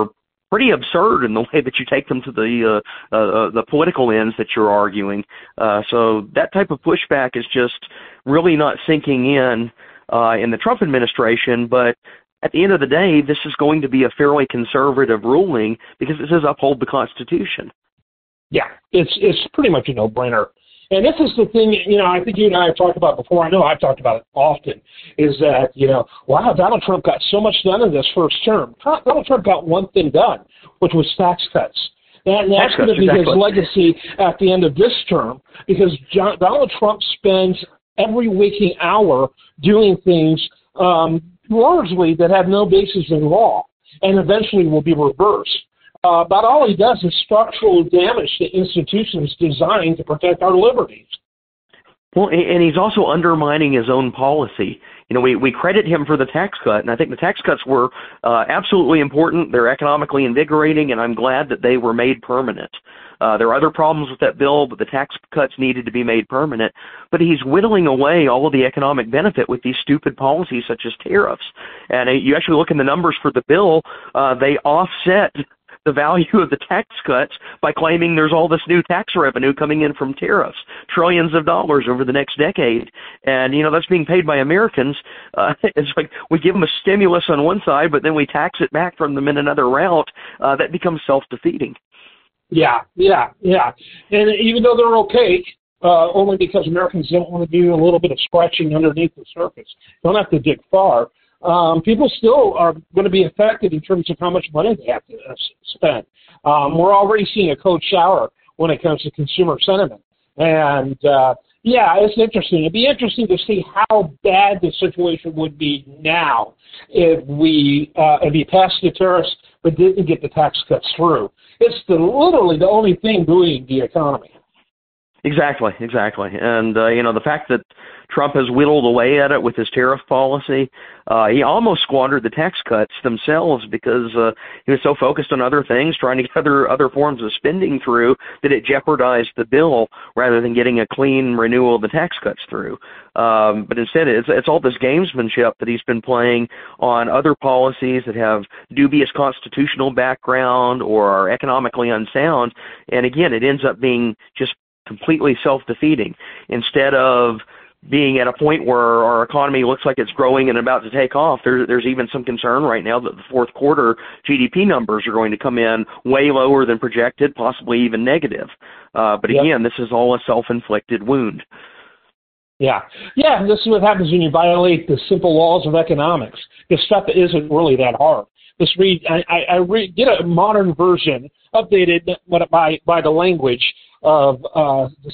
pretty absurd in the way that you take them to the uh, uh, the political ends that you're arguing. Uh, so that type of pushback is just really not sinking in uh, in the Trump administration. But at the end of the day, this is going to be a fairly conservative ruling because it says uphold the Constitution. Yeah, it's it's pretty much a no-brainer. And this is the thing, you know, I think you and I have talked about before. I know I've talked about it often, is that, you know, wow, Donald Trump got so much done in this first term. Donald Trump got one thing done, which was tax cuts. And that's going to be exactly. his legacy at the end of this term, because John, Donald Trump spends every waking hour doing things um, largely that have no basis in law and eventually will be reversed. Uh, but all he does is structural damage to institutions designed to protect our liberties. Well, and he's also undermining his own policy. You know, we, we credit him for the tax cut, and I think the tax cuts were uh, absolutely important. They're economically invigorating, and I'm glad that they were made permanent. Uh, there are other problems with that bill, but the tax cuts needed to be made permanent. But he's whittling away all of the economic benefit with these stupid policies such as tariffs. And uh, you actually look in the numbers for the bill, uh, they offset the value of the tax cuts by claiming there's all this new tax revenue coming in from tariffs, trillions of dollars over the next decade. And, you know, that's being paid by Americans. Uh, it's like we give them a stimulus on one side, but then we tax it back from them in another route. Uh, that becomes self-defeating. Yeah, yeah, yeah. And even though they're okay, uh, only because Americans don't want to do a little bit of scratching underneath the surface, don't have to dig far, Um, people still are going to be affected in terms of how much money they have to uh, spend. Um, we're already seeing a cold shower when it comes to consumer sentiment. And, uh, yeah, it's interesting. It'd be interesting to see how bad the situation would be now if we uh, if we passed the tariffs but didn't get the tax cuts through. It's the, literally the only thing buoying the economy. Exactly, exactly. And, uh, you know, the fact that Trump has whittled away at it with his tariff policy, uh, he almost squandered the tax cuts themselves because uh, he was so focused on other things, trying to get other, other forms of spending through, that it jeopardized the bill rather than getting a clean renewal of the tax cuts through. Um, but instead, it's, it's all this gamesmanship that he's been playing on other policies that have dubious constitutional background or are economically unsound. And again, it ends up being just completely self-defeating. Instead of being at a point where our economy looks like it's growing and about to take off, there, there's even some concern right now that the fourth quarter G D P numbers are going to come in way lower than projected, possibly even negative. Uh, but again, yep. This is all a self-inflicted wound. Yeah. Yeah, this is what happens when you violate the simple laws of economics. This stuff isn't really that hard. Let's read, I, I, I read, get a modern version, updated by, by the language of uh, the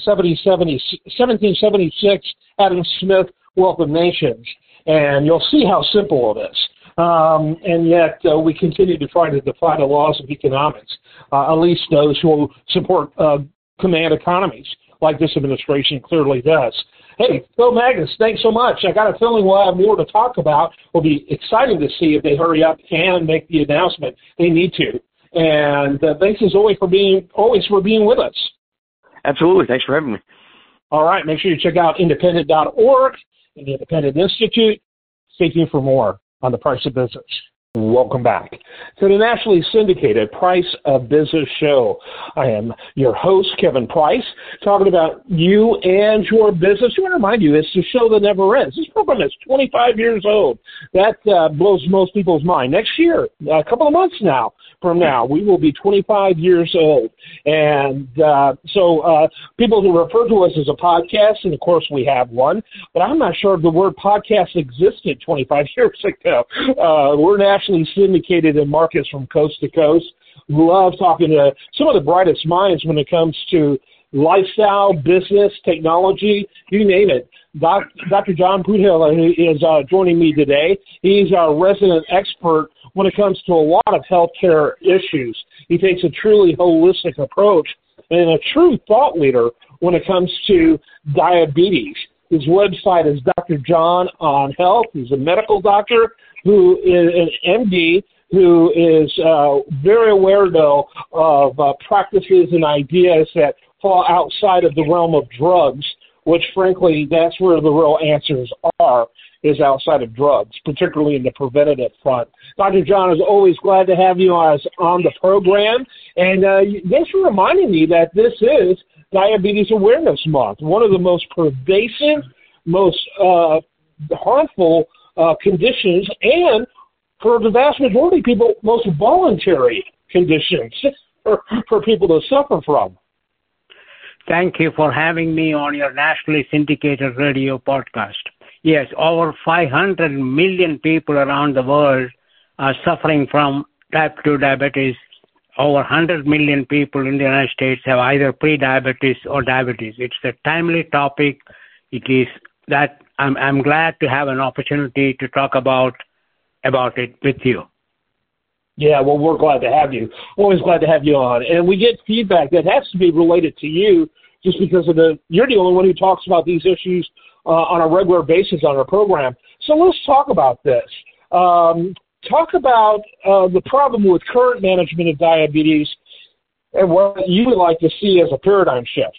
seventeen seventy-six Adam Smith Wealth of Nations, and you'll see how simple it is. Um, and yet uh, we continue to try to defy the laws of economics, uh, at least those who support uh, command economies, like this administration clearly does. Hey, Phil Magnus, thanks so much. I got a feeling we'll have more to talk about. It'll be exciting to see if they hurry up and make the announcement they need to. And uh, thanks as always for being always for being with us. Absolutely. Thanks for having me. All right. Make sure you check out independent dot org and the Independent Institute. Stay tuned for more on The Price of Business. Welcome back to the nationally syndicated Price of Business show. I am your host, Kevin Price, talking about you and your business. I want to remind you, it's the show that never ends. This program is twenty-five years old. That uh, blows most people's mind. Next year, a couple of months now from now, we will be twenty-five years old. And uh, so uh, people who refer to us as a podcast, and of course we have one, but I'm not sure if the word podcast existed twenty-five years ago. Uh, we're national syndicated in markets from coast to coast. Love talking to some of the brightest minds when it comes to lifestyle, business, technology, you name it. Doc, Doctor John Puthill is uh, joining me today. He's our resident expert when it comes to a lot of healthcare issues. He takes a truly holistic approach and a true thought leader when it comes to diabetes. His website is Doctor John on Health. He's a medical doctor who is an M D, who is uh, very aware, though, of uh, practices and ideas that fall outside of the realm of drugs which, frankly, that's where the real answers are, is outside of drugs, particularly in the preventative front. Doctor John, is always glad to have you as on the program. And uh, thanks for reminding me that this is Diabetes Awareness Month, one of the most pervasive, most uh, harmful uh, conditions, and for the vast majority of people, most voluntary conditions for, for people to suffer from. Thank you for having me on your nationally syndicated radio podcast. Yes, over five hundred million people around the world are suffering from type two diabetes. Over one hundred million people in the United States have either pre-diabetes or diabetes. It's a timely topic. It is that I'm, I'm glad to have an opportunity to talk about, about it with you. Yeah, well, we're glad to have you. Always glad to have you on. And we get feedback that has to be related to you just because of the, you're the only one who talks about these issues uh, on a regular basis on our program. So let's talk about this. Um, talk about uh, the problem with current management of diabetes and what you would like to see as a paradigm shift.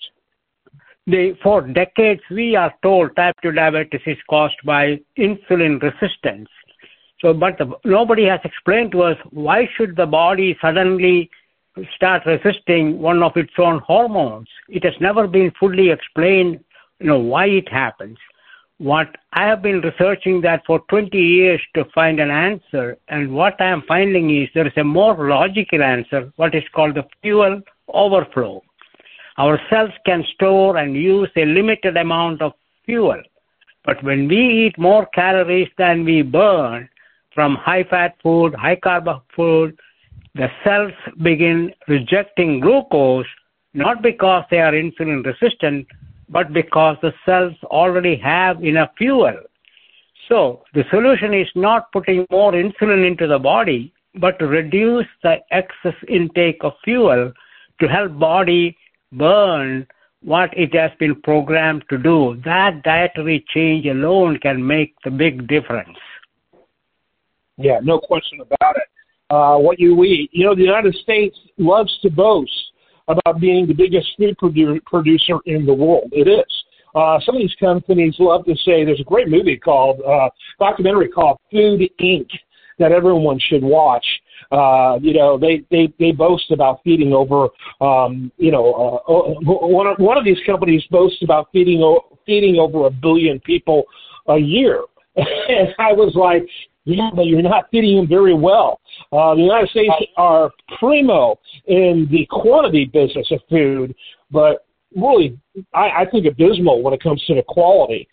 The, for decades, we are told type two diabetes is caused by insulin resistance. So, but the, nobody has explained to us why should the body suddenly start resisting one of its own hormones. It has never been fully explained, you know, why it happens. What I have been researching that for twenty years to find an answer, and what I am finding is there is a more logical answer, what is called the fuel overflow. Our cells can store and use a limited amount of fuel, but when we eat more calories than we burn, from high-fat food, high-carb food, the cells begin rejecting glucose, not because they are insulin resistant, but because the cells already have enough fuel. So the solution is not putting more insulin into the body, but to reduce the excess intake of fuel to help body burn what it has been programmed to do. That dietary change alone can make the big difference. Yeah, no question about it. Uh, what you eat. You know, the United States loves to boast about being the biggest food produ- producer in the world. It is. Uh, some of these companies love to say, there's a great movie called, uh, documentary called Food Incorporated that everyone should watch. Uh, you know, they, they, they boast about feeding over, um, you know, uh, one of, one of these companies boasts about feeding, feeding over a billion people a year. And I was like, yeah, but you're not feeding them very well. Uh, the United States are primo in the quantity business of food, but really, I, I think abysmal when it comes to the quality.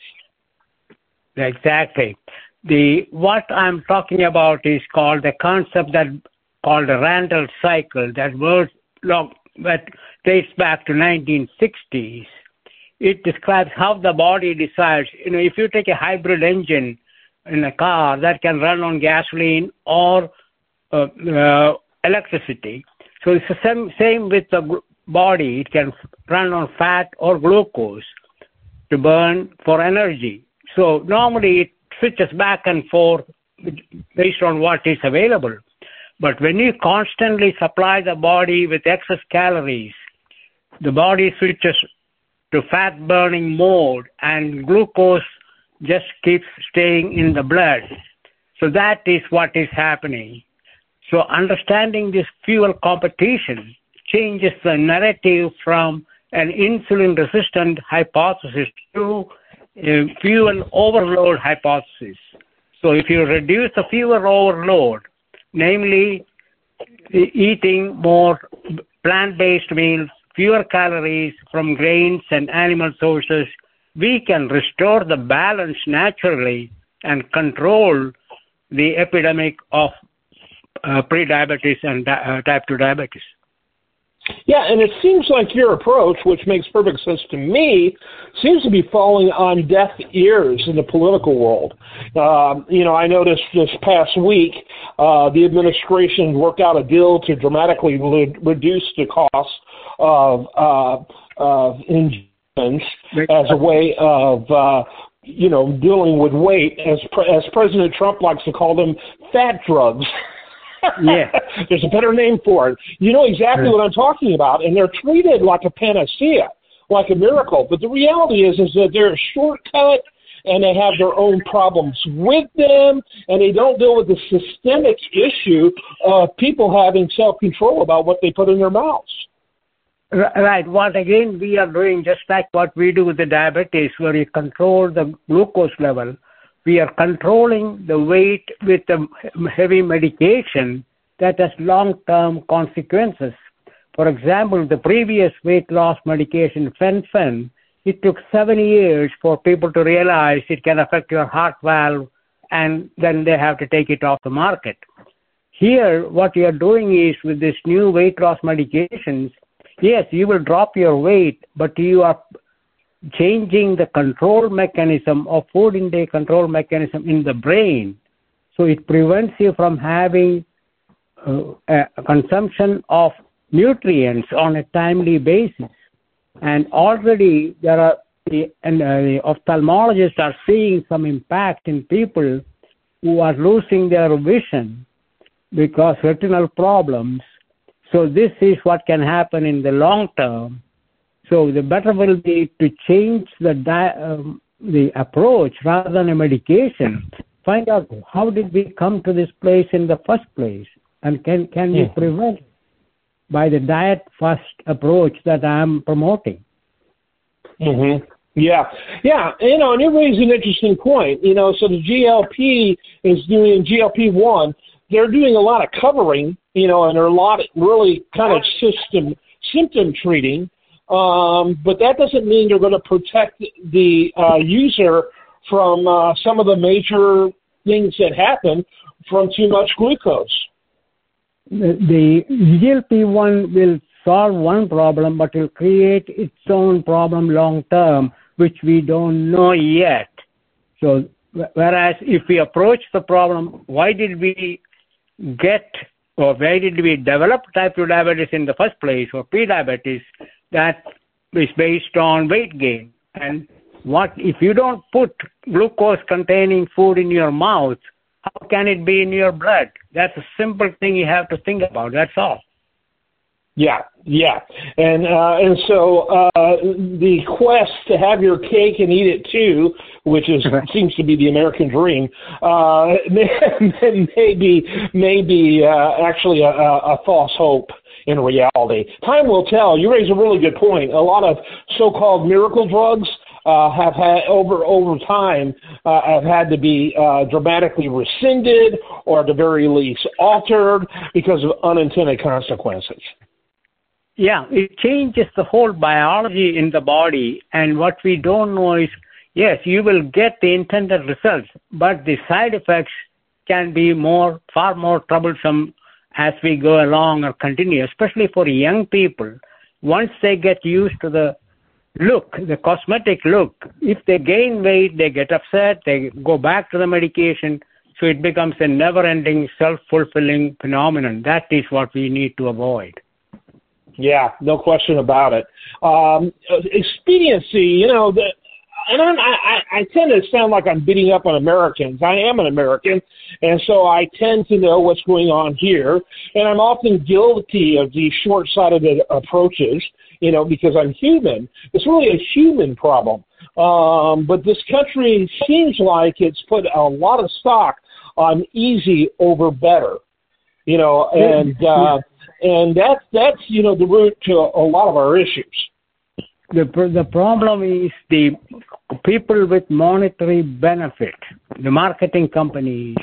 Exactly. The what I'm talking about is called the concept that called the Randall cycle that was long, that dates back to nineteen sixties. It describes how the body decides. You know, if you take a hybrid engine in a car that can run on gasoline or uh, uh, electricity. So it's the same, same with the body. It can run on fat or glucose to burn for energy. So normally it switches back and forth based on what is available. But when you constantly supply the body with excess calories, the body switches to fat burning mode and glucose just keeps staying in the blood. So that is what is happening. So understanding this fuel competition changes the narrative from an insulin-resistant hypothesis to a fuel overload hypothesis. So if you reduce the fuel overload, namely eating more plant-based meals, fewer calories from grains and animal sources, we can restore the balance naturally and control the epidemic of uh, prediabetes and di- uh, type two diabetes. Yeah, and it seems like your approach, which makes perfect sense to me, seems to be falling on deaf ears in the political world. Um, you know, I noticed this past week uh, the administration worked out a deal to dramatically le- reduce the cost of, uh, of insurance as a way of, uh, you know, dealing with weight, as pre- as President Trump likes to call them, fat drugs. Yeah. There's a better name for it. You know exactly what I'm talking about, and they're treated like a panacea, like a miracle. But the reality is, is that they're a shortcut, and they have their own problems with them, and they don't deal with the systemic issue of people having self-control about what they put in their mouths. Right. What, again, we are doing just like what we do with the diabetes, where we control the glucose level. We are controlling the weight with the heavy medication that has long-term consequences. For example, the previous weight loss medication, Fen-Phen, it took seven years for people to realize it can affect your heart valve, and then they have to take it off the market. Here, what you are doing is with this new weight loss medications, yes, you will drop your weight, but you are changing the control mechanism or food intake control mechanism in the brain. So it prevents you from having uh, a consumption of nutrients on a timely basis. And already there are the, and, uh, the ophthalmologists are seeing some impact in people who are losing their vision because retinal problems. So this is what can happen in the long term. So the better will be to change the di- um, the approach rather than a medication. Find out how did we come to this place in the first place, and can can we prevent it by the diet first approach that I'm promoting. Mm-hmm. Yeah, yeah, you know, and it raises an interesting point. You know, so the G L P is doing G L P one. They're doing a lot of covering, you know, and there are a lot of really kind of system symptom treating. Um, but that doesn't mean they're going to protect the uh, user from uh, some of the major things that happen from too much glucose. The G L P one will solve one problem, but will create its own problem long term, which we don't know yet. So, whereas if we approach the problem, why did we get or why did we develop type two diabetes in the first place, or pre-diabetes, that is based on weight gain? And what if you don't put glucose-containing food in your mouth, how can it be in your blood? That's a simple thing you have to think about. That's all. Yeah, yeah, and uh, and so uh, the quest to have your cake and eat it too, which is seems to be the American dream, uh, may be may be uh, actually a, a false hope in reality. Time will tell. You raise a really good point. A lot of so-called miracle drugs uh, have had over over time uh, have had to be uh, dramatically rescinded or at the very least altered because of unintended consequences. Yeah, it changes the whole biology in the body, and what we don't know is, yes, you will get the intended results, but the side effects can be more, far more troublesome as we go along or continue, especially for young people. Once they get used to the look, the cosmetic look, if they gain weight, they get upset, they go back to the medication, so it becomes a never-ending, self-fulfilling phenomenon. That is what we need to avoid. Yeah, no question about it. Um, expediency, you know, the, and I'm, I, I tend to sound like I'm beating up on Americans. I am an American, and so I tend to know what's going on here, and I'm often guilty of these short-sighted approaches, you know, because I'm human. It's really a human problem. Um, but this country seems like it's put a lot of stock on easy over better, you know, and uh, and that's, that's, you know, the root to a lot of our issues. The the problem is the people with monetary benefit, the marketing companies.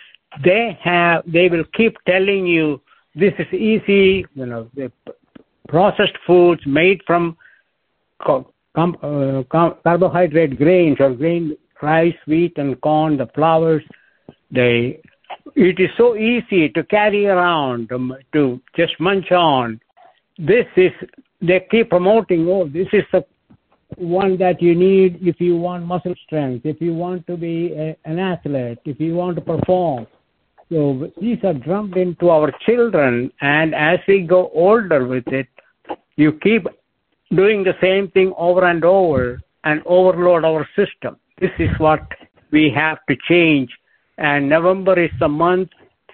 They have they will keep telling you this is easy. You know, the processed foods made from com, uh, com, carbohydrate grains or grain, rice, wheat, and corn, the flours. They it is so easy to carry around um, to just munch on. This is. They keep promoting, oh, this is the one that you need if you want muscle strength, if you want to be a, an athlete, if you want to perform. So these are drummed into our children, and as we go older with it, you keep doing the same thing over and over and overload our system. This is what we have to change, and November is the month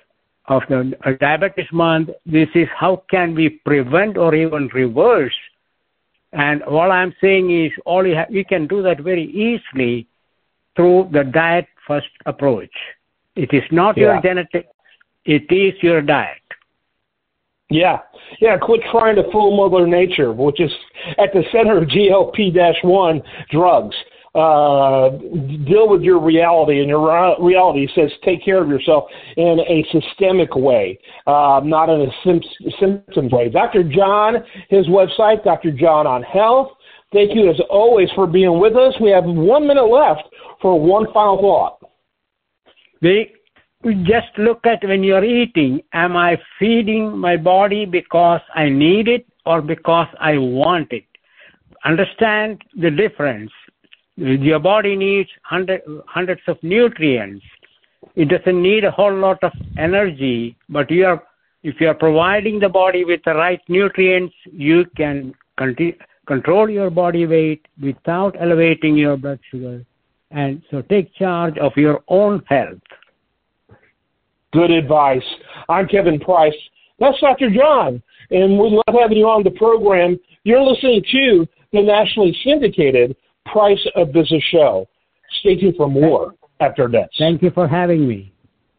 of the uh, diabetes month. This is how can we prevent or even reverse And what I'm saying is, all you, ha- you can do that very easily through the diet first approach. It is not Yeah. your genetic, it is your diet. Yeah, yeah. Quit trying to fool Mother Nature, which is at the center of G L P one drugs. Uh, deal with your reality, and your reality says take care of yourself in a systemic way, uh, not in a sim- symptoms way. Doctor John, his website, Doctor John on Health. Thank you as always for being with us. We have one minute left for one final thought. We just look at when you're eating, am I feeding my body because I need it or because I want it? Understand the difference. Your body needs hundred, hundreds of nutrients. It doesn't need a whole lot of energy, but you are, if you are providing the body with the right nutrients, you can conti- control your body weight without elevating your blood sugar. And so take charge of your own health. Good advice. I'm Kevin Price. That's Doctor John, and we love having you on the program. You're listening to the nationally syndicated Price of Business show. Stay tuned for more after this. Thank you for having me.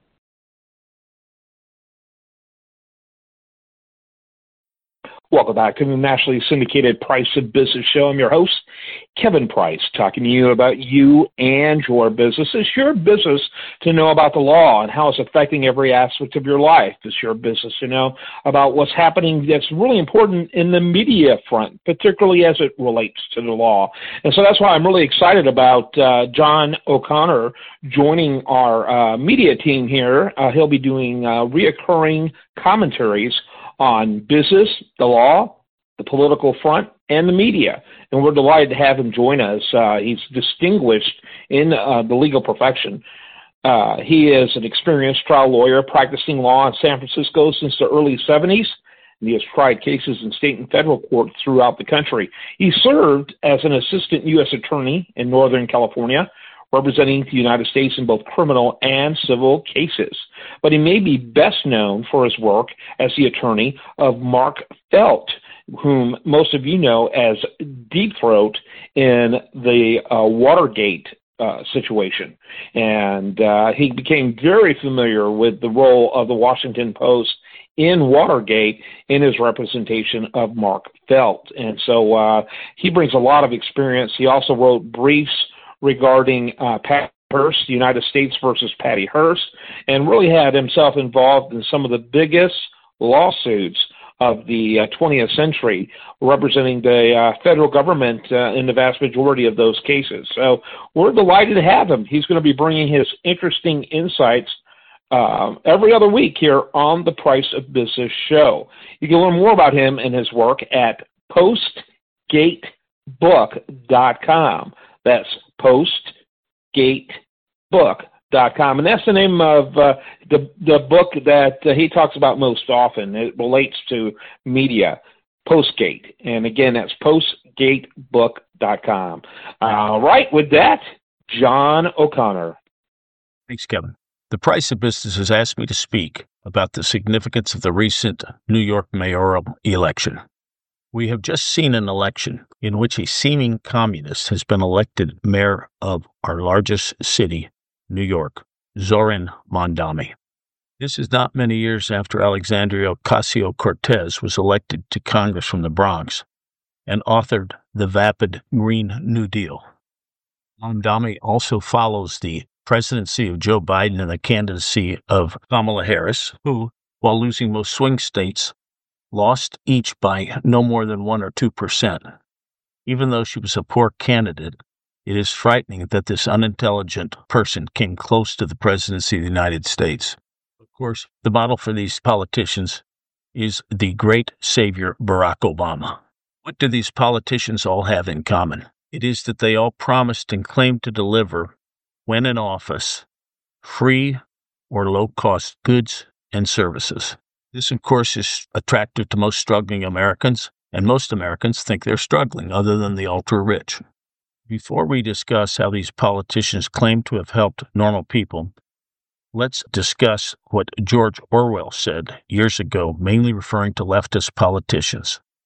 Welcome back to the nationally syndicated Price of Business show. I'm your host, Kevin Price, talking to you about you and your business. It's your business to know about the law and how it's affecting every aspect of your life. It's your business to know about what's happening that's really important in the media front, particularly as it relates to the law. And so that's why I'm really excited about uh, John O'Connor joining our uh, media team here. Uh, he'll be doing uh, reoccurring commentaries on business, the law, the political front, and the media. And we're delighted to have him join us. Uh, he's distinguished in uh, the legal profession. Uh, he is an experienced trial lawyer practicing law in San Francisco since the early seventies. And he has tried cases in state and federal courts throughout the country. He served as an assistant U S attorney in Northern California, representing the United States in both criminal and civil cases. But he may be best known for his work as the attorney of Mark Felt, whom most of you know as Deep Throat in the uh, Watergate uh, situation. And uh, he became very familiar with the role of the Washington Post in Watergate in his representation of Mark Felt. And so uh, he brings a lot of experience. He also wrote briefs regarding uh, Patty Hearst, the United States versus Patty Hearst, and really had himself involved in some of the biggest lawsuits of the uh, twentieth century, representing the uh, federal government uh, in the vast majority of those cases. So we're delighted to have him. He's going to be bringing his interesting insights uh, every other week here on the Price of Business show. You can learn more about him and his work at postgate book dot com. That's postgate book dot com. And that's the name of uh, the, the book that uh, he talks about most often. It relates to media, Postgate. And again, that's postgate book dot com. All right, with that, John O'Connor. Thanks, Kevin. The Price of Business has asked me to speak about the significance of the recent New York mayoral election. We have just seen an election in which a seeming communist has been elected mayor of our largest city, New York, Zoran Mondani. This is not many years after Alexandria Ocasio-Cortez was elected to Congress from the Bronx and authored the vapid Green New Deal. Mondani also follows the presidency of Joe Biden and the candidacy of Kamala Harris, who, while losing most swing states, lost each by no more than one or two percent. Even though she was a poor candidate, it is frightening that this unintelligent person came close to the presidency of the United States. Of course, the model for these politicians is the great savior Barack Obama. What do these politicians all have in common? It is that they all promised and claimed to deliver, when in office, free or low-cost goods and services. This, of course, is attractive to most struggling Americans, and most Americans think they're struggling, other than the ultra-rich. Before we discuss how these politicians claim to have helped normal people, let's discuss what George Orwell said years ago, mainly referring to leftist politicians.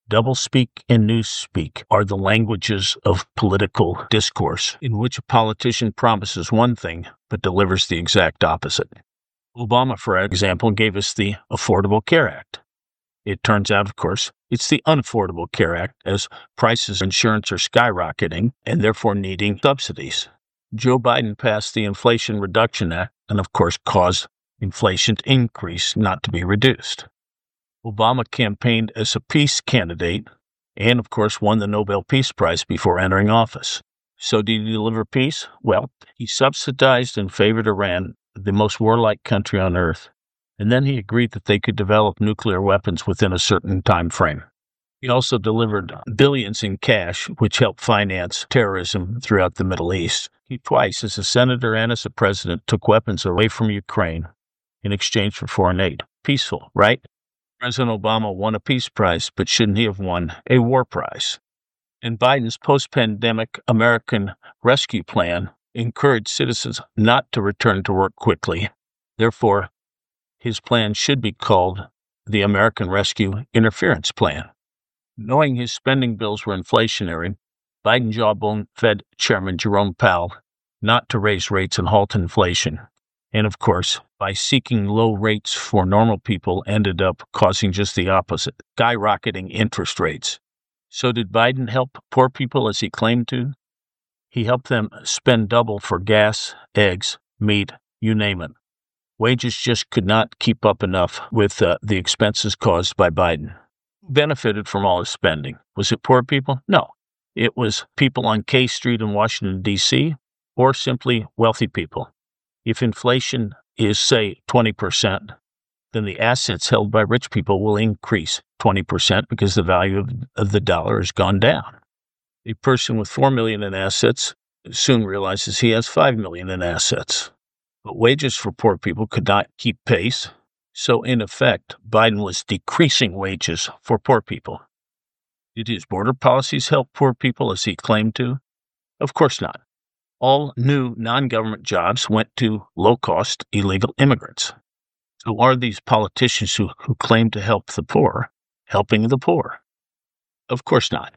Doublespeak and newspeak are the languages of political discourse in which a politician promises one thing but delivers the exact opposite. Obama, for example, gave us the Affordable Care Act. It turns out, of course, it's the Unaffordable Care Act, as prices of insurance are skyrocketing and therefore needing subsidies. Joe Biden passed the Inflation Reduction Act and, of course, caused inflation to increase, not to be reduced. Obama campaigned as a peace candidate and, of course, won the Nobel Peace Prize before entering office. So did he deliver peace? Well, he subsidized and favored Iran, the most warlike country on earth, and then he agreed that they could develop nuclear weapons within a certain time frame. He also delivered billions in cash, which helped finance terrorism throughout the Middle East. He twice, as a senator and as a president, took weapons away from Ukraine in exchange for foreign aid. Peaceful, right? President Obama won a peace prize, but shouldn't he have won a war prize? And Biden's post-pandemic American Rescue Plan encouraged citizens not to return to work quickly. Therefore, his plan should be called the American Rescue Interference Plan. Knowing his spending bills were inflationary, Biden jawbone Fed Chairman Jerome Powell not to raise rates and halt inflation. And of course, by seeking low rates for normal people, ended up causing just the opposite, skyrocketing interest rates. So did Biden help poor people as he claimed to? He helped them spend double for gas, eggs, meat, you name it. Wages just could not keep up enough with uh, the expenses caused by Biden. Who benefited from all his spending? Was it poor people? No. It was people on K Street in Washington, D C, or simply wealthy people. If inflation is, say, twenty percent, then the assets held by rich people will increase twenty percent because the value of, of the dollar has gone down. A person with four million dollars in assets soon realizes he has five million dollars in assets. But wages for poor people could not keep pace. So, in effect, Biden was decreasing wages for poor people. Did his border policies help poor people as he claimed to? Of course not. All new non-government jobs went to low-cost illegal immigrants. So are these politicians who, who claim to help the poor helping the poor? Of course not.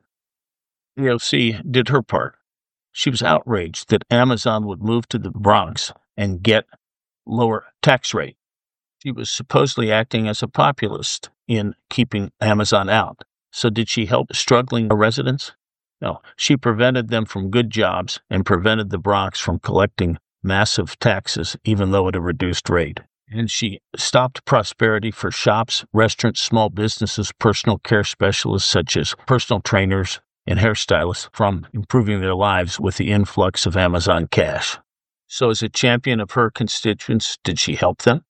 A O C did her part. She was outraged that Amazon would move to the Bronx and get lower tax rate. She was supposedly acting as a populist in keeping Amazon out. So did she help struggling residents? No, she prevented them from good jobs and prevented the Bronx from collecting massive taxes, even though at a reduced rate. And she stopped prosperity for shops, restaurants, small businesses, personal care specialists such as personal trainers and hairstylists from improving their lives with the influx of Amazon cash. So as a champion of her constituents, did she help them?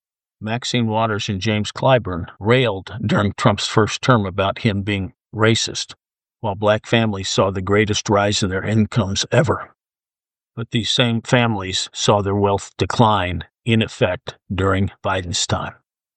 Maxine Waters and James Clyburn railed during Trump's first term about him being racist, while black families saw the greatest rise in their incomes ever. But these same families saw their wealth decline, in effect, during Biden's time.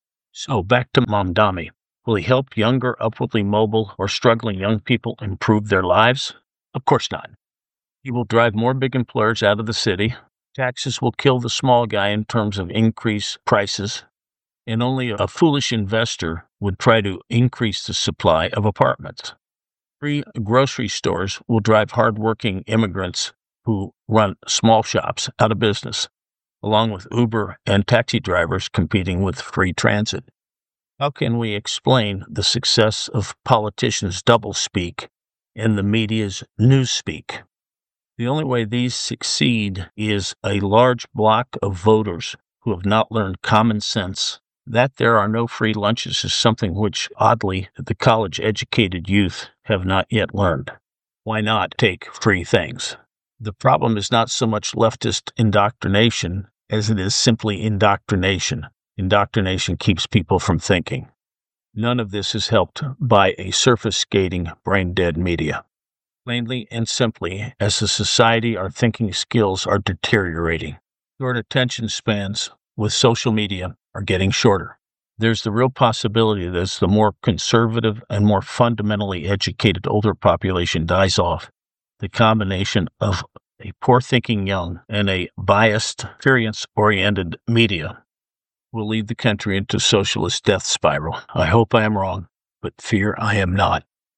So back to Mamdani. Will he help younger, upwardly mobile, or struggling young people improve their lives? Of course not. He will drive more big employers out of the city. Taxes will kill the small guy in terms of increased prices. And only a foolish investor would try to increase the supply of apartments. Free grocery stores will drive hardworking immigrants who run small shops out of business, along with Uber and taxi drivers competing with free transit. How can we explain the success of politicians' doublespeak and the media's newspeak? The only way these succeed is a large block of voters who have not learned common sense. That there are no free lunches is something which, oddly, the college-educated youth have not yet learned. Why not take free things? The problem is not so much leftist indoctrination as it is simply indoctrination. Indoctrination keeps people from thinking. None of this is helped by a surface-skating, brain-dead media. Plainly and simply, as a society, our thinking skills are deteriorating. Short attention spans with social media are getting shorter. There's the real possibility that as the more conservative and more fundamentally educated older population dies off, the combination of a poor-thinking young and a biased, experience-oriented media will lead the country into socialist death spiral. I hope I am wrong, but fear I am not.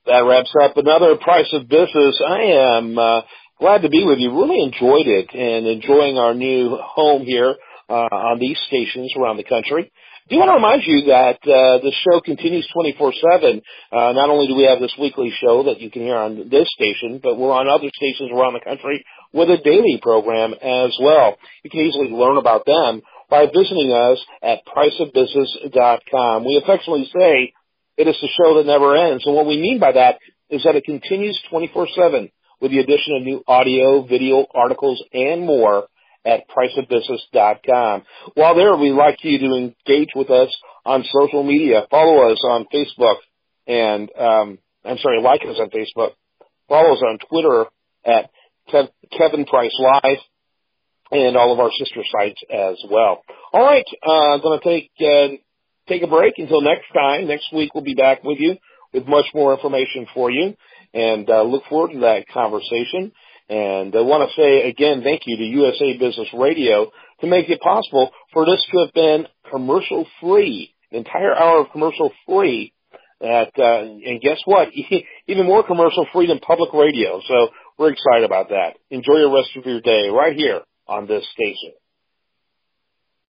That wraps up another Price of Business. I am uh, glad to be with you. Really enjoyed it and enjoying our new home here uh, on these stations around the country. I do want to remind you that uh, the show continues twenty-four seven. Uh, not only do we have this weekly show that you can hear on this station, but we're on other stations around the country with a daily program as well. You can easily learn about them by visiting us at price of business dot com. We affectionately say it is the show that never ends. And what we mean by that is that it continues twenty-four seven with the addition of new audio, video, articles, and more at price of business dot com. While there, we'd like you to engage with us on social media. Follow us on Facebook and, um, I'm sorry, like us on Facebook. Follow us on Twitter at Kev- Kevin Price Live and all of our sister sites as well. All right, uh, I'm going to take, uh, take a break until next time. Next week we'll be back with you with much more information for you, and uh, look forward to that conversation. And I want to say again, thank you to U S A Business Radio to make it possible for this to have been commercial free, an entire hour of commercial free. At, uh, and guess what? Even more commercial free than public radio. So we're excited about that. Enjoy the rest of your day right here on this station.